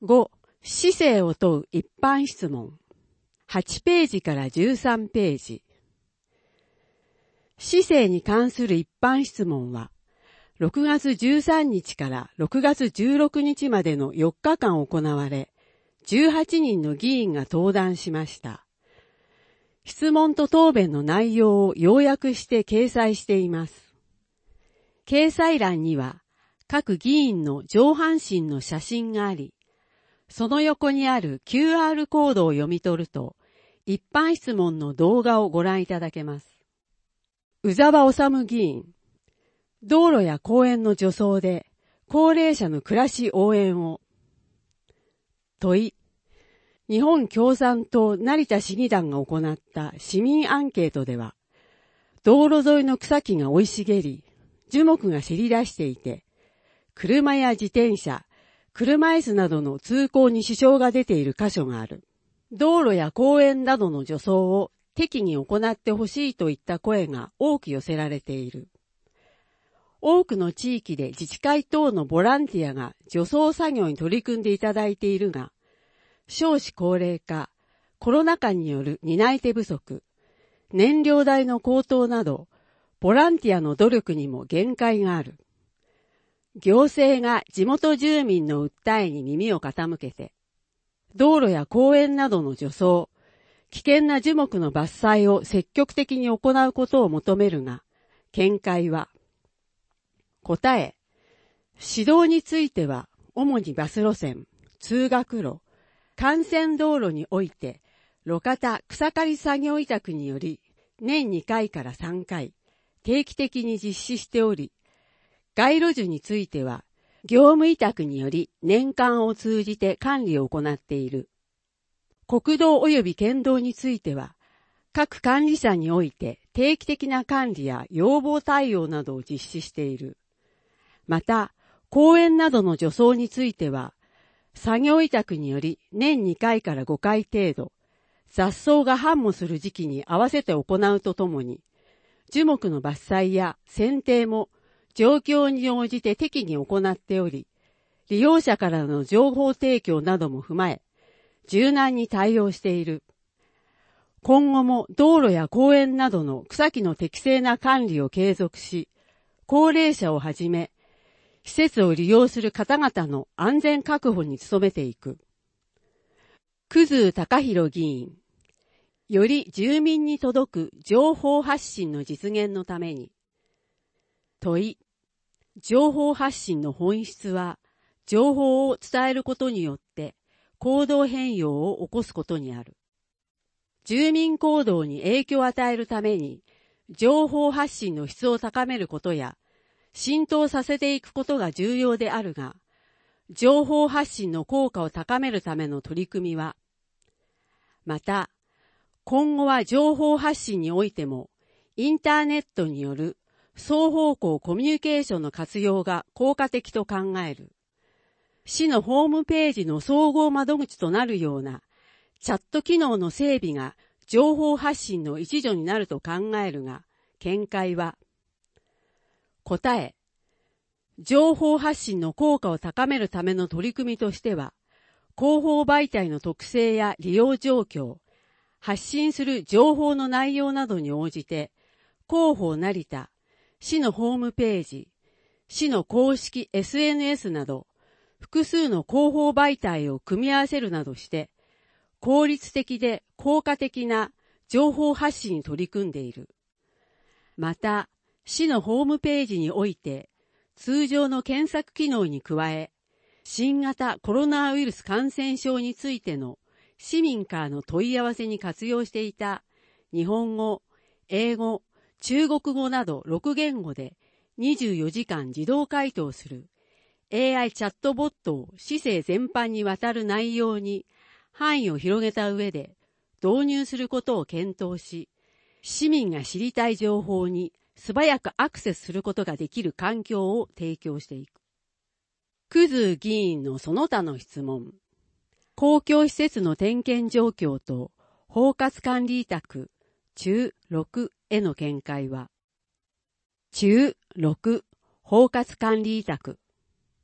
5、市政を問う一般質問。8ページから13ページ。市政に関する一般質問は、6月13日から6月16日までの4日間行われ、18人の議員が登壇しました。質問と答弁の内容を要約して掲載しています。掲載欄には、各議員の上半身の写真があり、その横にある QR コードを読み取ると、一般質問の動画をご覧いただけます。宇沢治議員、道路や公園の除草で高齢者の暮らし応援を。問い、日本共産党成田市議団が行った市民アンケートでは、道路沿いの草木が生い茂り、樹木がせり出していて、車や自転車、車椅子などの通行に支障が出ている箇所がある。道路や公園などの除草を適宜行ってほしいといった声が多く寄せられている。多くの地域で自治会等のボランティアが除草作業に取り組んでいただいているが、少子高齢化、コロナ禍による担い手不足、燃料代の高騰など、ボランティアの努力にも限界がある。行政が地元住民の訴えに耳を傾けて、道路や公園などの除草、危険な樹木の伐採を積極的に行うことを求めるが、見解は、答え、指導については、主にバス路線、通学路、幹線道路において、路肩草刈り作業委託により、年2回から3回、定期的に実施しており、街路樹については、業務委託により年間を通じて管理を行っている。国道及び県道については、各管理者において定期的な管理や要望対応などを実施している。また、公園などの除草については、作業委託により年2回から5回程度、雑草が繁茂する時期に合わせて行うとともに、樹木の伐採や剪定も状況に応じて適宜行っており、利用者からの情報提供なども踏まえ、柔軟に対応している。今後も道路や公園などの草木の適正な管理を継続し、高齢者をはじめ、施設を利用する方々の安全確保に努めていく。久住隆弘議員、より住民に届く情報発信の実現のために、問い、情報発信の本質は、情報を伝えることによって行動変容を起こすことにある。住民行動に影響を与えるために、情報発信の質を高めることや、浸透させていくことが重要であるが、情報発信の効果を高めるための取り組みは、また、今後は情報発信においても、インターネットによる双方向コミュニケーションの活用が効果的と考える。市のホームページの総合窓口となるようなチャット機能の整備が情報発信の一助になると考えるが、見解は、答え、情報発信の効果を高めるための取り組みとしては、広報媒体の特性や利用状況、発信する情報の内容などに応じて、広報成田、市のホームページ、市の公式 SNS など、複数の広報媒体を組み合わせるなどして、効率的で効果的な情報発信に取り組んでいる。また、市のホームページにおいて、通常の検索機能に加え、新型コロナウイルス感染症についての市民からの問い合わせに活用していた日本語、英語、中国語など6言語で24時間自動回答する AI チャットボットを市政全般にわたる内容に範囲を広げた上で導入することを検討し、市民が知りたい情報に素早くアクセスすることができる環境を提供していく。久住議員のその他の質問。公共施設の点検状況と包括管理委託中6への見解は、中6包括管理委託。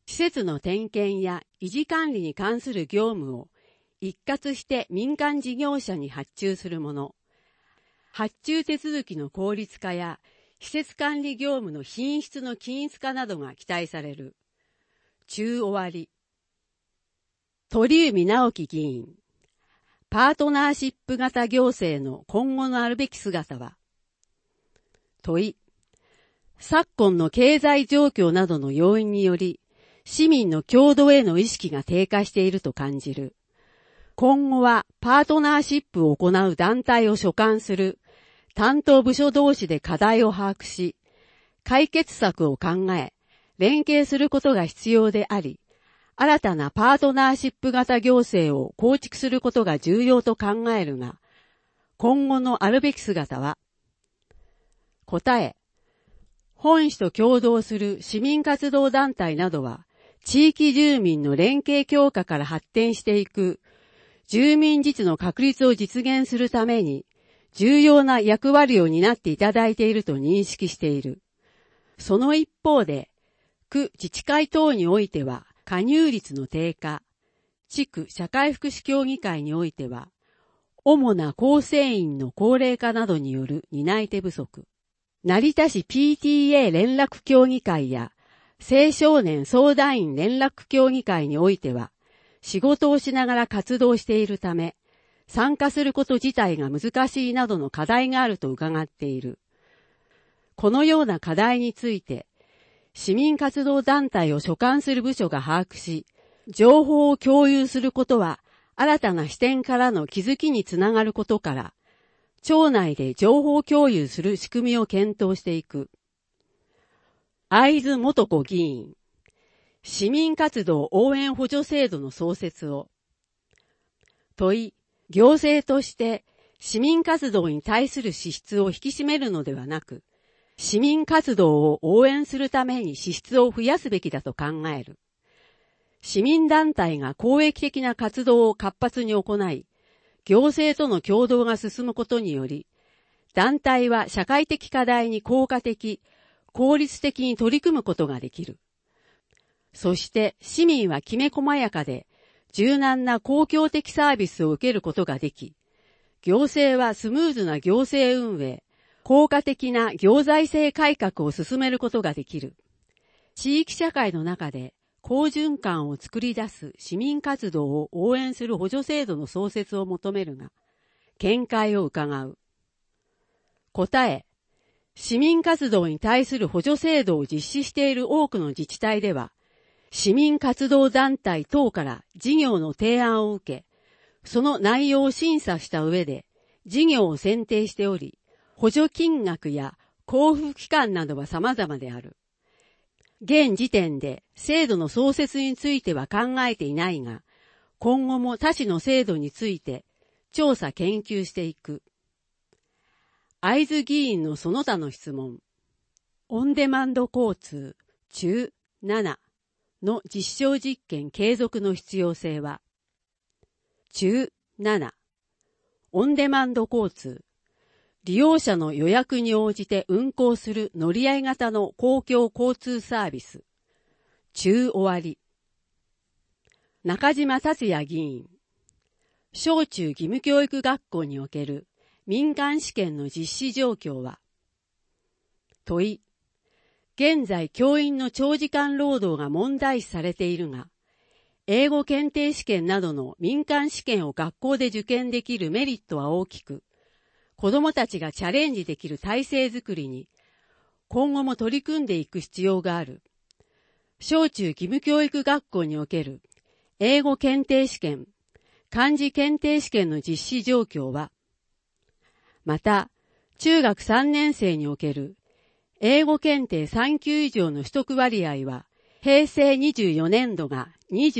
施設の点検や維持管理に関する業務を一括して民間事業者に発注するもの。発注手続きの効率化や施設管理業務の品質の均一化などが期待される。中終わり。鳥海直樹議員。パートナーシップ型行政の今後のあるべき姿は。問い。昨今の経済状況などの要因により、市民の共同への意識が低下していると感じる。今後はパートナーシップを行う団体を所管する担当部署同士で課題を把握し、解決策を考え、連携することが必要であり、新たなパートナーシップ型行政を構築することが重要と考えるが、今後のあるべき姿は、答え、本市と協働する市民活動団体などは、地域住民の連携強化から発展していく、住民自治の確立を実現するために、重要な役割を担っていただいていると認識している。その一方で、区自治会等においては、加入率の低下、地区社会福祉協議会においては、主な構成員の高齢化などによる担い手不足。成田市 PTA 連絡協議会や青少年相談員連絡協議会においては、仕事をしながら活動しているため、参加すること自体が難しいなどの課題があると伺っている。このような課題について、市民活動団体を所管する部署が把握し、情報を共有することは新たな視点からの気づきにつながることから、町内で情報共有する仕組みを検討していく。会津元子議員、市民活動応援補助制度の創設を。問い、行政として市民活動に対する支出を引き締めるのではなく、市民活動を応援するために支出を増やすべきだと考える。市民団体が公益的な活動を活発に行い、行政との協働が進むことにより、団体は社会的課題に効果的、効率的に取り組むことができる。そして市民はきめ細やかで、柔軟な公共的サービスを受けることができ、行政はスムーズな行政運営、効果的な行財政改革を進めることができる。地域社会の中で好循環を作り出す市民活動を応援する補助制度の創設を求めるが、見解を伺う。答え、市民活動に対する補助制度を実施している多くの自治体では、市民活動団体等から事業の提案を受け、その内容を審査した上で事業を選定しており、補助金額や交付期間などは様々である。現時点で制度の創設については考えていないが、今後も他市の制度について調査研究していく。会津議員のその他の質問。オンデマンド交通中7の実証実験継続の必要性は。中7オンデマンド交通利用者の予約に応じて運行する乗り合い型の公共交通サービス。中終わり。中島達也議員。小中義務教育学校における民間試験の実施状況は。問い。現在教員の長時間労働が問題視されているが、英語検定試験などの民間試験を学校で受験できるメリットは大きく、子どもたちがチャレンジできる体制づくりに今後も取り組んでいく必要がある。小中義務教育学校における英語検定試験、漢字検定試験の実施状況は、また中学3年生における英語検定3級以上の取得割合は平成24年度が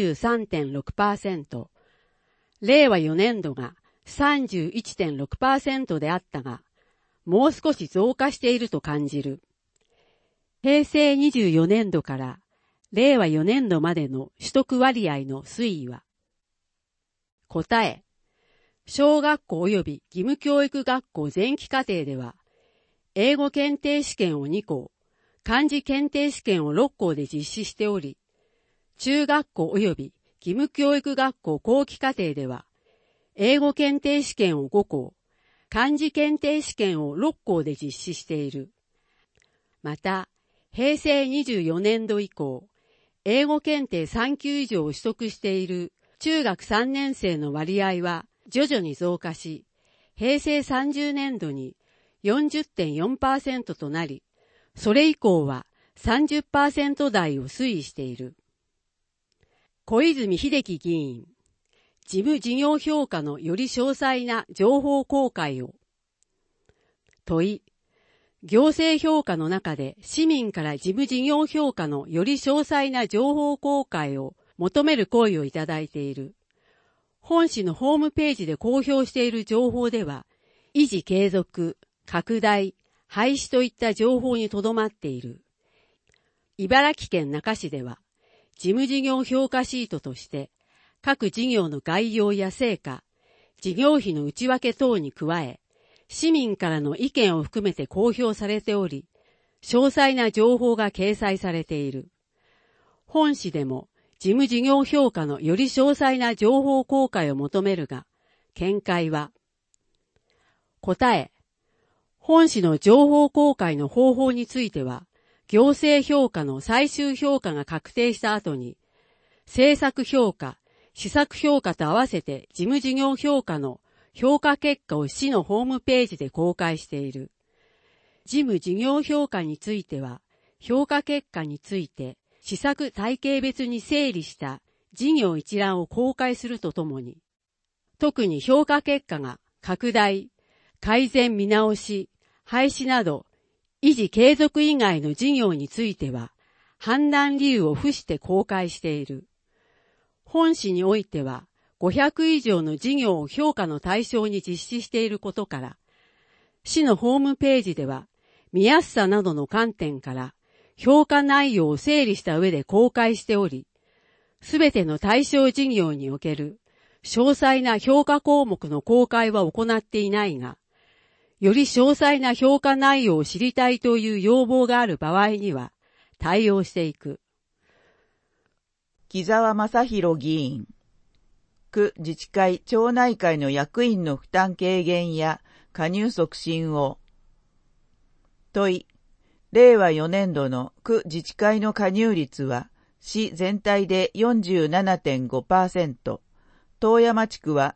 23.6%、令和4年度が31.6% であったが、もう少し増加していると感じる。平成24年度から令和4年度までの取得割合の推移は。答え、小学校及び義務教育学校前期課程では、英語検定試験を2校、漢字検定試験を6校で実施しており、 中学校及び義務教育学校後期課程では、英語検定試験を5校、漢字検定試験を6校で実施している。また、平成24年度以降、英語検定3級以上を取得している中学3年生の割合は徐々に増加し、平成30年度に 40.4% となり、それ以降は 30% 台を推移している。小泉秀樹議員、事務事業評価のより詳細な情報公開を。問い、行政評価の中で市民から事務事業評価のより詳細な情報公開を求める声をいただいている。本市のホームページで公表している情報では、維持継続、拡大、廃止といった情報にとどまっている。茨城県那珂市では、事務事業評価シートとして、各事業の概要や成果、事業費の内訳等に加え、市民からの意見を含めて公表されており、詳細な情報が掲載されている。本市でも、事務事業評価のより詳細な情報公開を求めるが、見解は、答え、本市の情報公開の方法については、行政評価の最終評価が確定した後に、政策評価、施策評価と合わせて事務事業評価の評価結果を市のホームページで公開している。事務事業評価については、評価結果について、施策体系別に整理した事業一覧を公開するとともに、特に評価結果が拡大、改善見直し、廃止など、維持継続以外の事業については、判断理由を付して公開している。本市においては、500以上の事業を評価の対象に実施していることから、市のホームページでは、見やすさなどの観点から、評価内容を整理した上で公開しており、すべての対象事業における詳細な評価項目の公開は行っていないが、より詳細な評価内容を知りたいという要望がある場合には対応していく。 木澤正弘議員、区自治会町内会の役員の負担軽減や加入促進を。問い、令和4年度の区自治会の加入率は市全体で 47.5%、遠山地区は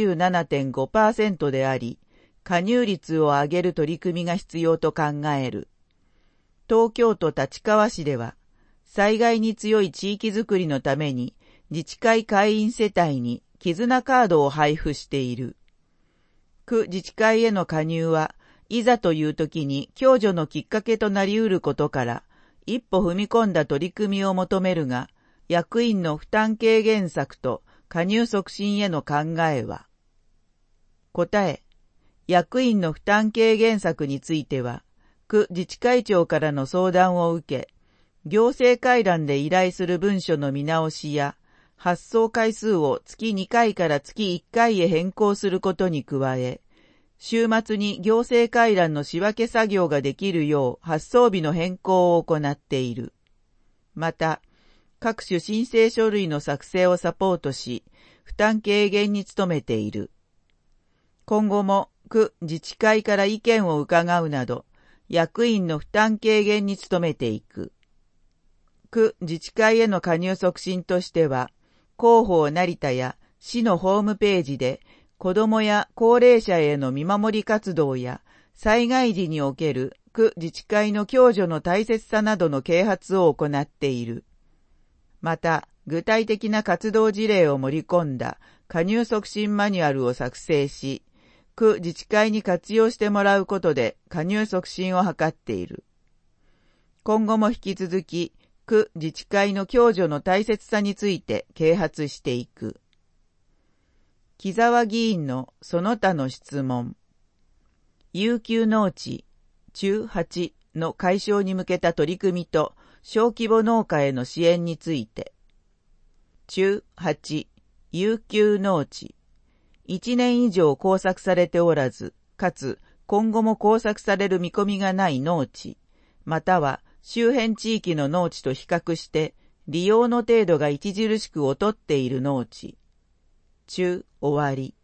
27.5% であり、加入率を上げる取り組みが必要と考える。東京都立川市では、災害に強い地域づくりのために、自治会会員世帯に絆カードを配布している。区自治会への加入は、いざという時に共助のきっかけとなり得ることから、一歩踏み込んだ取り組みを求めるが、役員の負担軽減策と加入促進への考えは。答え、役員の負担軽減策については、区自治会長からの相談を受け、行政回覧で依頼する文書の見直しや、発送回数を月2回から月1回へ変更することに加え、週末に行政回覧の仕分け作業ができるよう発送日の変更を行っている。また、各種申請書類の作成をサポートし、負担軽減に努めている。今後も区自治会から意見を伺うなど、役員の負担軽減に努めていく。区自治会への加入促進としては、広報成田や市のホームページで、子どもや高齢者への見守り活動や、災害時における区自治会の共助の大切さなどの啓発を行っている。また、具体的な活動事例を盛り込んだ加入促進マニュアルを作成し、区自治会に活用してもらうことで加入促進を図っている。今後も引き続き、区自治会の共助の大切さについて啓発していく。木澤議員のその他の質問。悠久農地、中8の解消に向けた取り組みと小規模農家への支援について。中8、悠久農地。1年以上耕作されておらず、かつ今後も耕作される見込みがない農地、または周辺地域の農地と比較して利用の程度が著しく劣っている農地。終わり。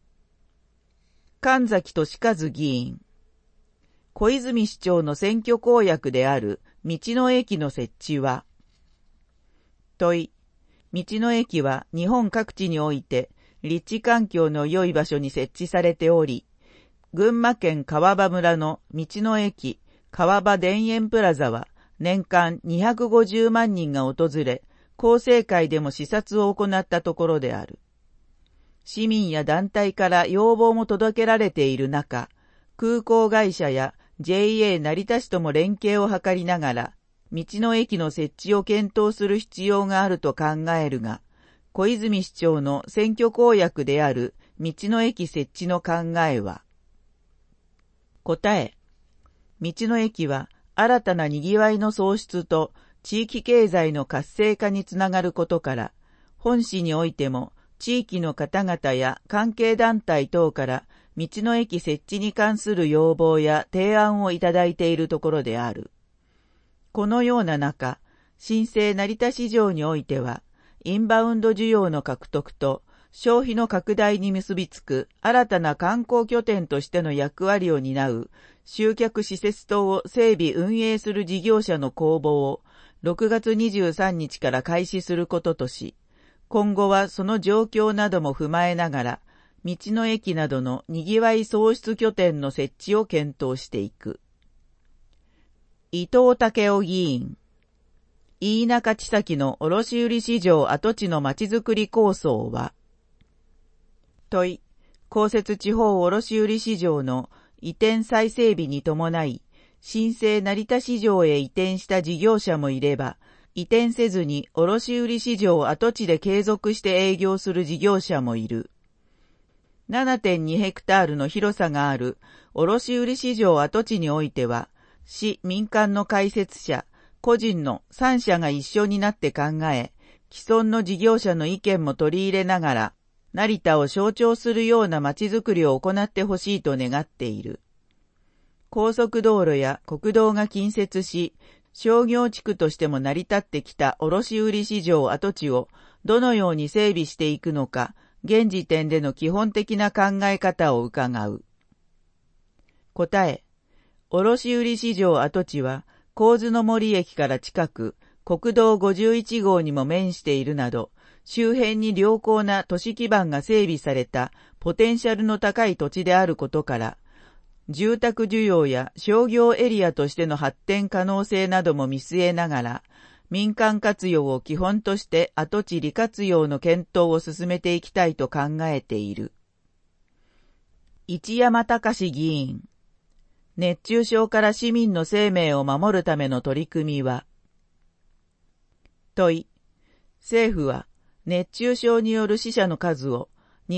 神崎俊和議員。小泉市長の選挙公約である道の駅の設置は、問い。道の駅は日本各地において立地環境の良い場所に設置されており、群馬県川場村の道の駅川場田園プラザは年間250万人が訪れ、厚生会でも視察を行ったところである。市民や団体から要望も届けられている中、空港会社や JA 成田市とも連携を図りながら、道の駅の設置を検討する必要があると考えるが、小泉市長の選挙公約である道の駅設置の考えは、答え。道の駅は新たな賑わいの創出と地域経済の活性化につながることから、本市においても地域の方々や関係団体等から道の駅設置に関する要望や提案をいただいているところである。このような中、新生成田市場においては、インバウンド需要の獲得と消費の拡大に結びつく新たな観光拠点としての役割を担う集客施設等を整備運営する事業者の公募を6月23日から開始することとし、今後はその状況なども踏まえながら、道の駅などの賑わい創出拠点の設置を検討していく。伊藤武夫議員。飯中千崎の卸売市場跡地のまちづくり構想は、問い。公設地方卸売市場の移転再整備に伴い、新生成田市場へ移転した事業者もいれば、移転せずに卸売市場跡地で継続して営業する事業者もいる。7.2 ヘクタールの広さがある卸売市場跡地においては、市民間の開設者、個人の3社が一緒になって考え、既存の事業者の意見も取り入れながら、成田を象徴するような街づくりを行ってほしいと願っている。高速道路や国道が近接し、商業地区としても成り立ってきた卸売市場跡地をどのように整備していくのか、現時点での基本的な考え方を伺う。答え。卸売市場跡地は、神津の森駅から近く、国道51号にも面しているなど、周辺に良好な都市基盤が整備されたポテンシャルの高い土地であることから、住宅需要や商業エリアとしての発展可能性なども見据えながら、民間活用を基本として跡地利活用の検討を進めていきたいと考えている。一山隆議員。熱中症から市民の生命を守るための取り組みは、問い。政府は熱中症による死者の数を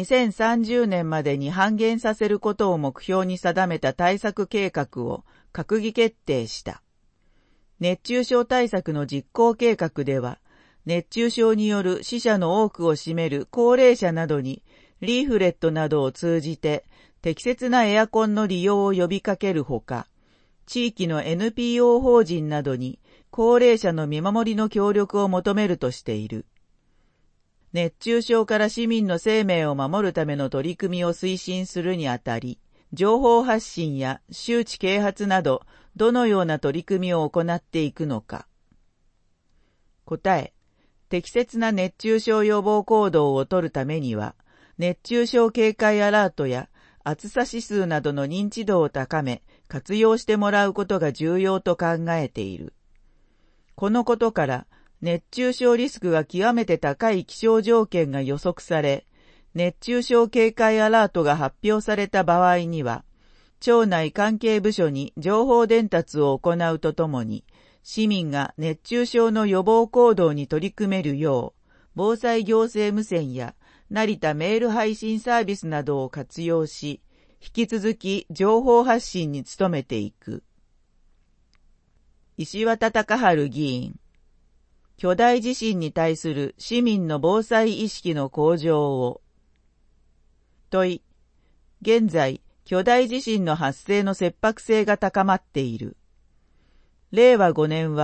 2030年までに半減させることを目標に定めた対策計画を閣議決定した。熱中症対策の実行計画では、熱中症による死者の多くを占める高齢者などにリーフレットなどを通じて適切なエアコンの利用を呼びかけるほか、地域の NPO 法人などに高齢者の見守りの協力を求めるとしている。熱中症から市民の生命を守るための取り組みを推進するにあたり、情報発信や周知啓発など、どのような取り組みを行っていくのか。答え。適切な熱中症予防行動を取るためには、熱中症警戒アラートや暑さ指数などの認知度を高め、活用してもらうことが重要と考えている。このことから、熱中症リスクが極めて高い気象条件が予測され、熱中症警戒アラートが発表された場合には、庁内関係部署に情報伝達を行うとともに、市民が熱中症の予防行動に取り組めるよう、防災行政無線や成田メール配信サービスなどを活用し、引き続き情報発信に努めていく。石渡隆治議員。巨大地震に対する市民の防災意識の向上を。問い。現在、巨大地震の発生の切迫性が高まっている。令和5年は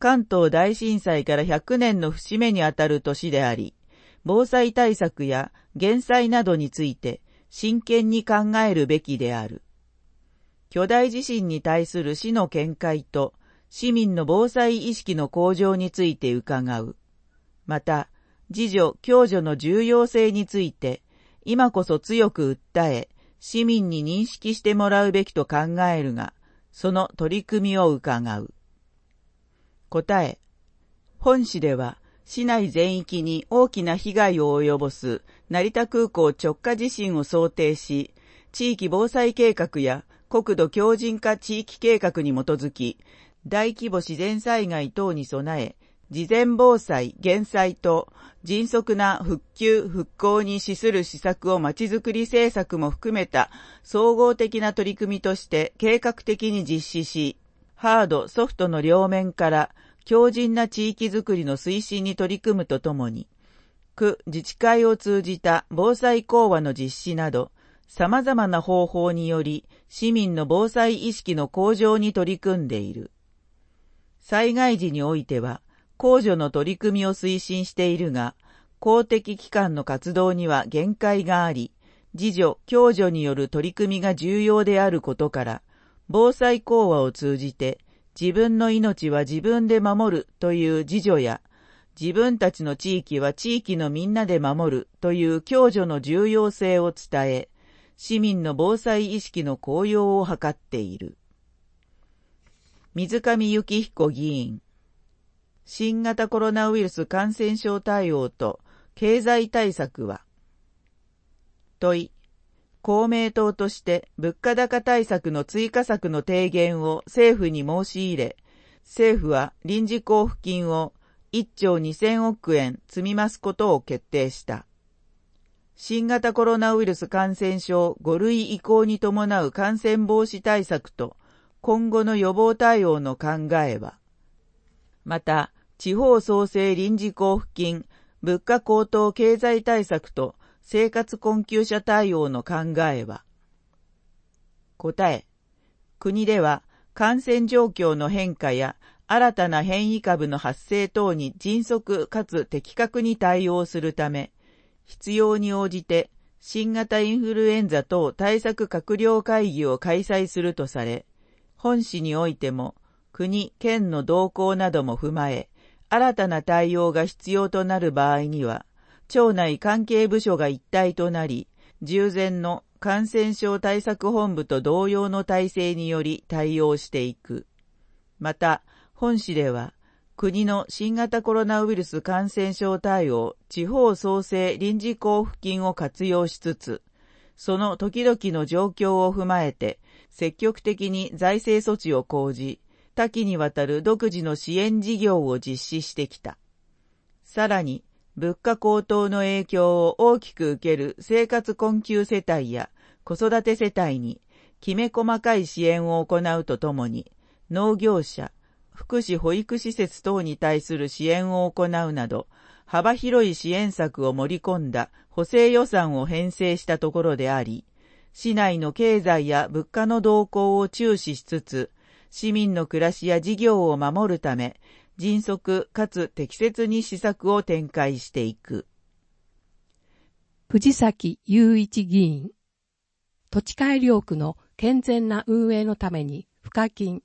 関東大震災から100年の節目にあたる年であり、防災対策や減災などについて真剣に考えるべきである。巨大地震に対する市の見解と市民の防災意識の向上について伺う。また、自助・共助の重要性について、今こそ強く訴え、市民に認識してもらうべきと考えるが、その取り組みを伺う。答え。本市では、市内全域に大きな被害を及ぼす成田空港直下地震を想定し、地域防災計画や国土強靭化地域計画に基づき、大規模自然災害等に備え、事前防災・減災と迅速な復旧・復興に資する施策をまちづくり政策も含めた総合的な取り組みとして計画的に実施し、ハード・ソフトの両面から強靭な地域づくりの推進に取り組むとともに、区自治会を通じた防災講話の実施など、様々な方法により市民の防災意識の向上に取り組んでいる。災害時においては、公助の取り組みを推進しているが、公的機関の活動には限界があり、自助・共助による取り組みが重要であることから、防災講話を通じて、自分の命は自分で守るという自助や、自分たちの地域は地域のみんなで守るという共助の重要性を伝え、市民の防災意識の向揚を図っている。水上幸彦議員。新型コロナウイルス感染症対応と経済対策は。問い。公明党として物価高対策の追加策の提言を政府に申し入れ、政府は臨時交付金を1兆2000億円積み増すことを決定した。新型コロナウイルス感染症5類移行に伴う感染防止対策と今後の予防対応の考えは、また、地方創生臨時交付金、物価高騰経済対策と生活困窮者対応の考えは。答え。国では感染状況の変化や新たな変異株の発生等に迅速かつ的確に対応するため、必要に応じて新型インフルエンザ等対策閣僚会議を開催するとされ、本市においても国・県の動向なども踏まえ、新たな対応が必要となる場合には、庁内関係部署が一体となり、従前の感染症対策本部と同様の体制により対応していく。また、本市では、国の新型コロナウイルス感染症対応地方創生臨時交付金を活用しつつ、その時々の状況を踏まえて、積極的に財政措置を講じ、多岐にわたる独自の支援事業を実施してきた。さらに、物価高騰の影響を大きく受ける生活困窮世帯や子育て世帯にきめ細かい支援を行うとともに、農業者、福祉保育施設等に対する支援を行うなど、幅広い支援策を盛り込んだ補正予算を編成したところであり、市内の経済や物価の動向を注視しつつ、市民の暮らしや事業を守るため、迅速かつ適切に施策を展開していく。 藤崎雄一議員。土地改良区の健全な運営のために賦課金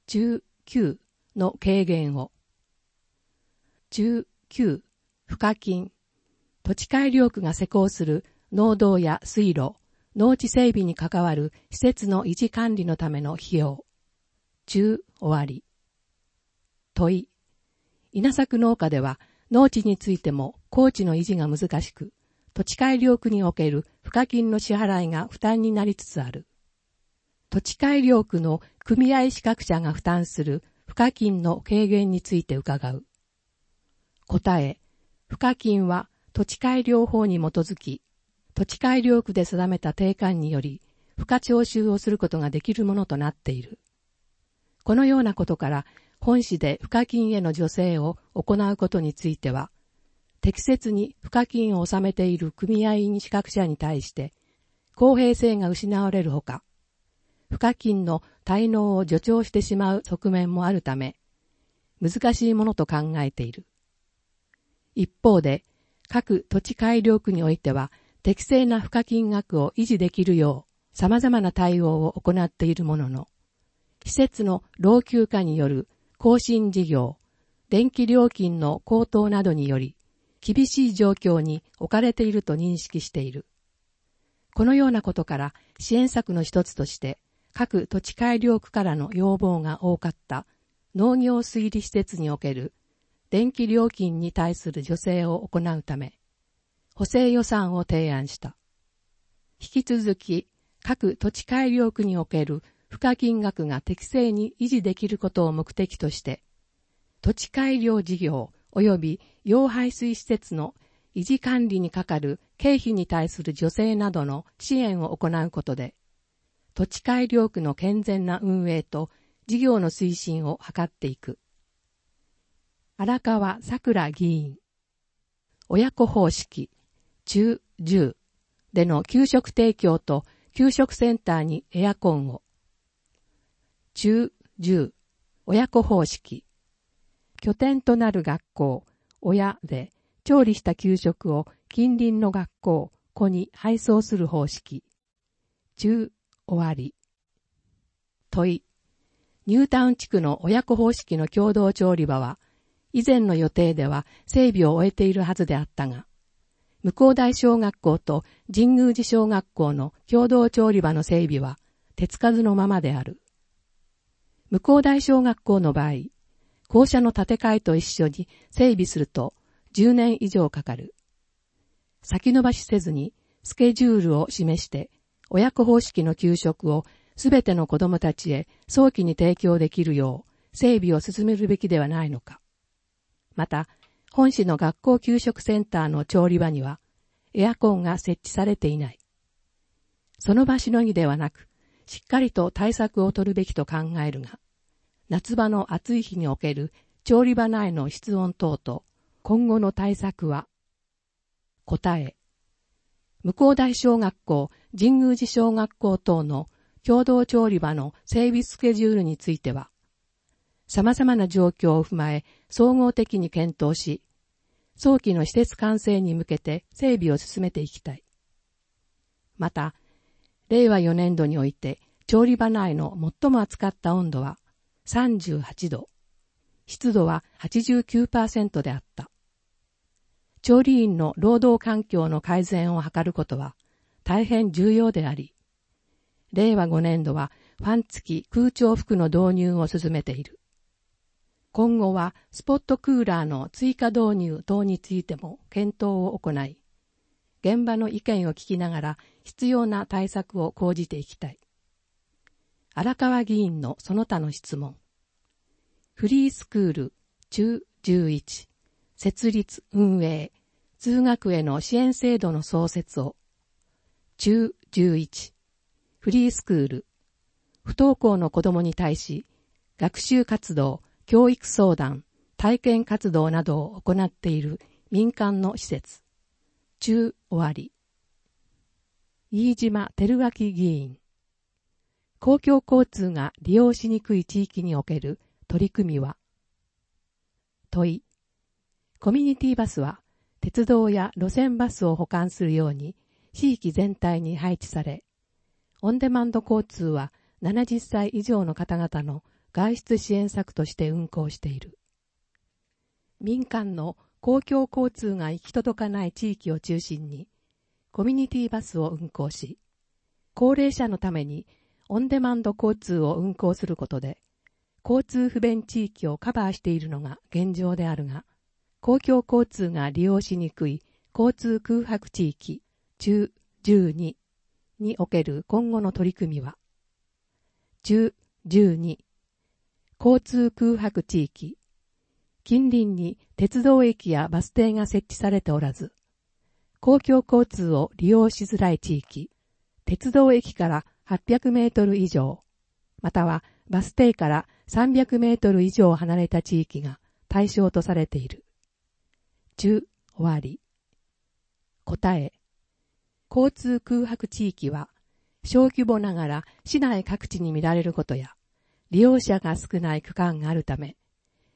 19の軽減を。19賦課金。土地改良区が施行する農道や水路、農地整備に関わる施設の維持管理のための費用。終わり。問い。稲作農家では農地についても耕地の維持が難しく、土地改良区における賦課金の支払いが負担になりつつある。土地改良区の組合資格者が負担する賦課金の軽減について伺う。答え。賦課金は土地改良法に基づき、土地改良区で定めた定款により、賦課徴収をすることができるものとなっている。このようなことから、本市で賦課金への助成を行うことについては、適切に賦課金を納めている組合員資格者に対して、公平性が失われるほか、賦課金の滞納を助長してしまう側面もあるため、 難しいものと考えている。一方で、各土地改良区においては、適正な賦課金額を維持できるよう、様々な対応を行っているものの、施設の老朽化による更新事業、電気料金の高騰などにより、厳しい状況に置かれていると認識している。このようなことから支援策の一つとして、各土地改良区からの要望が多かった農業水利施設における電気料金に対する助成を行うため、補正予算を提案した。引き続き、各土地改良区における賦課金額が適正に維持できることを目的として、土地改良事業及び用排水施設の維持管理にかかる経費に対する助成などの支援を行うことで、土地改良区の健全な運営と事業の推進を図っていく。荒川さくら議員、親子方式、中10での給食提供と給食センターにエアコンを。中10、親子方式。拠点となる学校、親で調理した給食を近隣の学校、子に配送する方式。中終わり。問い。ニュータウン地区の親子方式の共同調理場は、以前の予定では整備を終えているはずであったが、向高台小学校と神宮寺小学校の共同調理場の整備は手つかずのままである。向高台小学校の場合、校舎の建て替えと一緒に整備すると10年以上かかる。先延ばしせずにスケジュールを示して親子方式の給食をすべての子供たちへ早期に提供できるよう整備を進めるべきではないのか。また、本市の学校給食センターの調理場にはエアコンが設置されていない。その場しのぎではなく、しっかりと対策を取るべきと考えるが、夏場の暑い日における調理場内の室温等と今後の対策は、答え、向高台小学校、神宮寺小学校等の共同調理場の整備スケジュールについては、様々な状況を踏まえ総合的に検討し、早期の施設完成に向けて整備を進めていきたい。また、令和4年度において調理場内の最も暑かった温度は38度、湿度は 89% であった。調理員の労働環境の改善を図ることは大変重要であり、令和5年度はファン付き空調服の導入を進めている。今後はスポットクーラーの追加導入等についても検討を行い、現場の意見を聞きながら必要な対策を講じていきたい。荒川議員のその他の質問。フリースクール中11設立運営通学への支援制度の創設を。中11フリースクール不登校の子どもに対し学習活動教育相談、体験活動などを行っている民間の施設。中終わり。飯島照明議員。公共交通が利用しにくい地域における取り組みは。問い。コミュニティバスは鉄道や路線バスを補完するように地域全体に配置され、オンデマンド交通は70歳以上の方々の外出支援策として運行している。民間の公共交通が行き届かない地域を中心に、コミュニティバスを運行し、高齢者のためにオンデマンド交通を運行することで、交通不便地域をカバーしているのが現状であるが、公共交通が利用しにくい交通空白地域中12における今後の取り組みは、中12交通空白地域、近隣に鉄道駅やバス停が設置されておらず、公共交通を利用しづらい地域、鉄道駅から800メートル以上、またはバス停から300メートル以上離れた地域が対象とされている。中終わり。答え。交通空白地域は小規模ながら市内各地に見られることや、利用者が少ない区間があるため、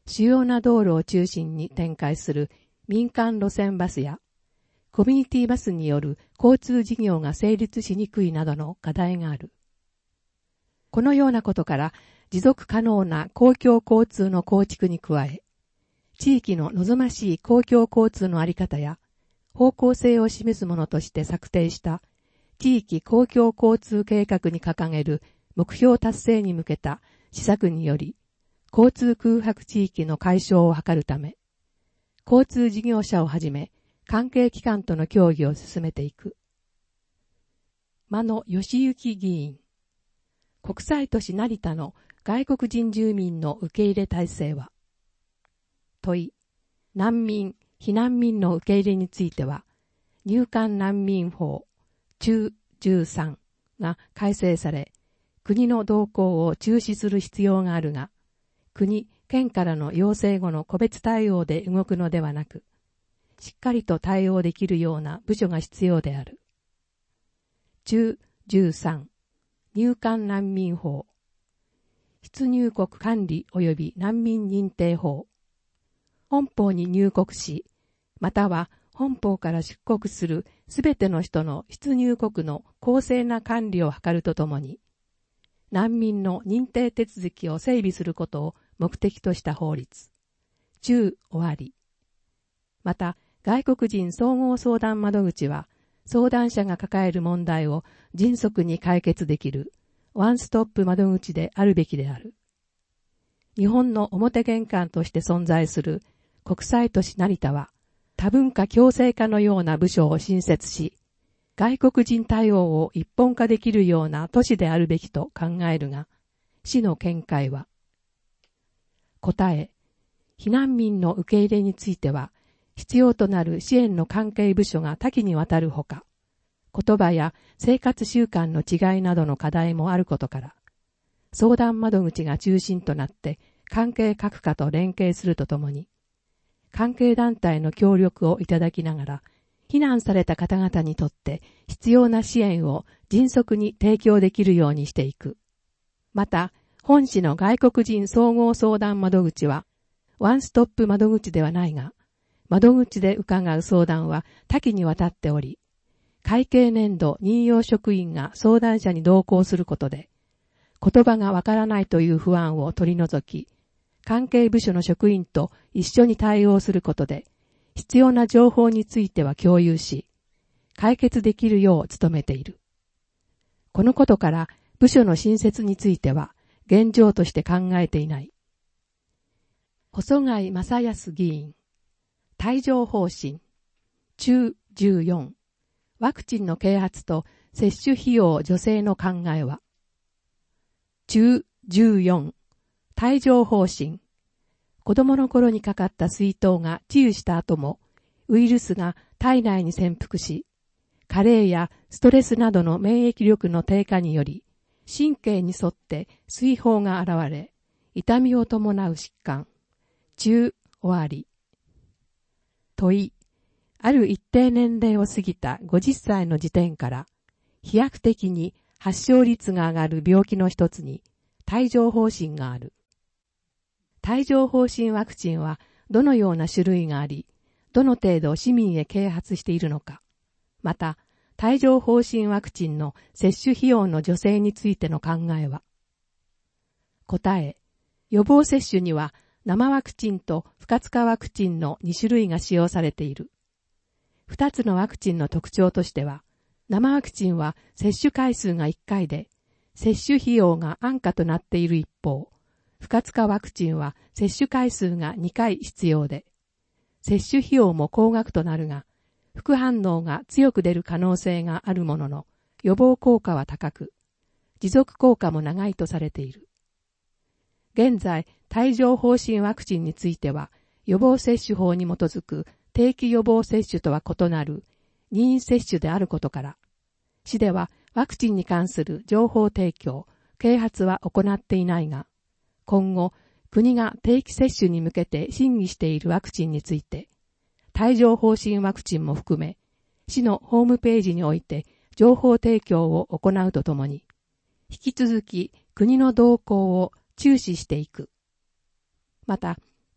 主要な道路を中心に展開する民間路線バスや、コミュニティバスによる交通事業が成立しにくいなどの課題がある。このようなことから、持続可能な公共交通の構築に加え、地域の望ましい公共交通のあり方や、方向性を示すものとして策定した地域公共交通計画に掲げる目標達成に向けた施策により、交通空白地域の解消を図るため、交通事業者をはじめ、関係機関との協議を進めていく。間野義行議員。国際都市成田の外国人住民の受け入れ体制は。問い。難民、避難民の受け入れについては、入管難民法中13が改正され、国の動向を注視する必要があるが、国、県からの要請後の個別対応で動くのではなく、しっかりと対応できるような部署が必要である。中13、入管難民法、出入国管理及び難民認定法、本邦に入国し、または本邦から出国するすべての人の出入国の公正な管理を図るとともに、難民の認定手続きを整備することを目的とした法律。終わり。また、外国人総合相談窓口は、相談者が抱える問題を迅速に解決できるワンストップ窓口であるべきである。日本の表玄関として存在する国際都市成田は、多文化共生化のような部署を新設し、外国人対応を一本化できるような都市であるべきと考えるが、市の見解は、答え、避難民の受け入れについては、必要となる支援の関係部署が多岐にわたるほか、言葉や生活習慣の違いなどの課題もあることから、相談窓口が中心となって関係各課と連携するとともに、関係団体の協力をいただきながら、避難された方々にとって必要な支援を迅速に提供できるようにしていく。また、本市の外国人総合相談窓口は、ワンストップ窓口ではないが、窓口で伺う相談は多岐にわたっており、会計年度任用職員が相談者に同行することで、言葉がわからないという不安を取り除き、関係部署の職員と一緒に対応することで、必要な情報については共有し、解決できるよう努めている。このことから部署の新設については現状として考えていない。細貝正康議員、帯状疱疹、中14、ワクチンの啓発と接種費用助成の考えは、中14、帯状疱疹、子供の頃にかかった水痘が治癒した後も、ウイルスが体内に潜伏し、加齢やストレスなどの免疫力の低下により、神経に沿って水疱が現れ、痛みを伴う疾患、中終わり。問い、ある一定年齢を過ぎた50歳の時点から、飛躍的に発症率が上がる病気の一つに、帯状疱疹がある。帯状疱疹ワクチンはどのような種類があり、どの程度市民へ啓発しているのか、また、帯状疱疹ワクチンの接種費用の助成についての考えは。答え、予防接種には生ワクチンと不活化ワクチンの2種類が使用されている。2つのワクチンの特徴としては、生ワクチンは接種回数が1回で、接種費用が安価となっている一方、不活化ワクチンは接種回数が2回必要で、接種費用も高額となるが、副反応が強く出る可能性があるものの、予防効果は高く、持続効果も長いとされている。現在、帯状疱疹ワクチンについては、予防接種法に基づく定期予防接種とは異なる任意接種であることから、市ではワクチンに関する情報提供、啓発は行っていないが、今後、国が定期接種に向けて審議しているワクチンについて、帯状疱疹ワクチンも含め、市のホームページにおいて情報提供を行うとともに、引き続き国の動向を注視していく。また、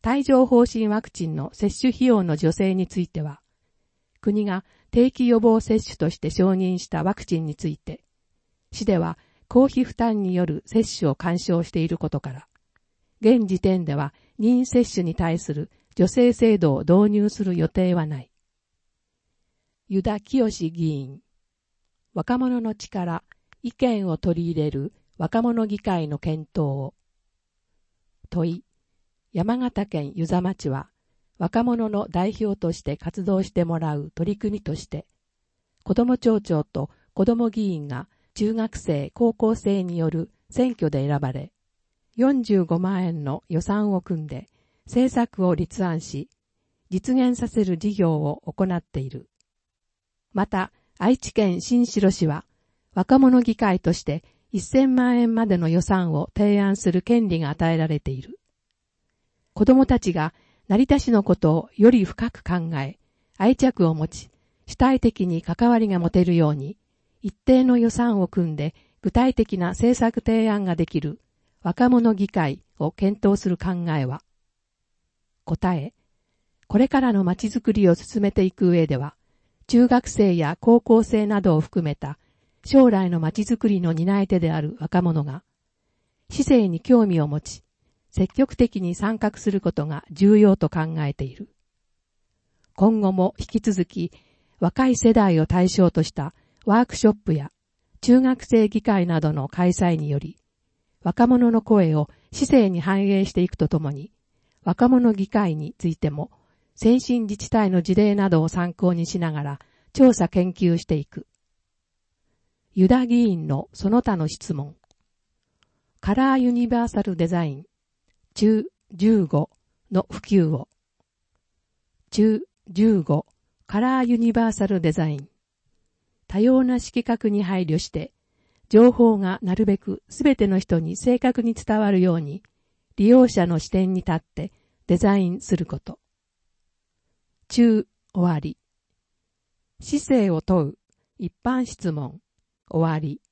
帯状疱疹ワクチンの接種費用の助成については、国が定期予防接種として承認したワクチンについて、市では公費負担による接種を干渉していることから、現時点では任意接種に対する助成制度を導入する予定はない。湯田清議員、若者の力、意見を取り入れる若者議会の検討を。問い、山形県遊佐町は若者の代表として活動してもらう取り組みとして、子ども町長と子ども議員が中学生、高校生による選挙で選ばれ、45万円の予算を組んで政策を立案し、実現させる事業を行っている。また、愛知県新城市は若者議会として1000万円までの予算を提案する権利が与えられている。子どもたちが成田市のことをより深く考え、愛着を持ち、主体的に関わりが持てるように、一定の予算を組んで具体的な政策提案ができる若者議会を検討する考えは、答え、これからのまちづくりを進めていく上では、中学生や高校生などを含めた将来のまちづくりの担い手である若者が、市政に興味を持ち、積極的に参画することが重要と考えている。今後も引き続き、若い世代を対象としたワークショップや中学生議会などの開催により、若者の声を市政に反映していくとともに、若者議会についても、先進自治体の事例などを参考にしながら調査研究していく。湯田議員のその他の質問。カラーユニバーサルデザイン中15の普及を。中15カラーユニバーサルデザイン。多様な色覚に配慮して、情報がなるべくすべての人に正確に伝わるように、利用者の視点に立ってデザインすること。中終わり。市政を問う一般質問終わり。